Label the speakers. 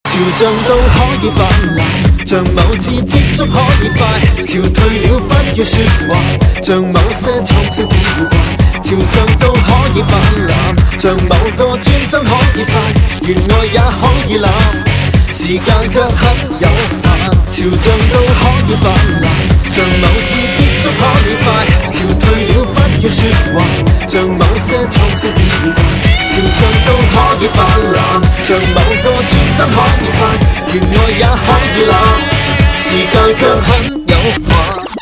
Speaker 1: 潮漲都可以泛濫，像某次接觸可以快，潮退了不要說話，像某些創傷只會怪。潮漲都可以泛濫，像某個轉身可以快，原愛也可以濫，時間卻很有限。潮漲都可以泛濫，像某次接觸可以快，潮退了不要說話，像某些創傷只會怪。潮漲都可以泛濫，像某個轉身可以快，原愛也可以濫，時間卻很有限。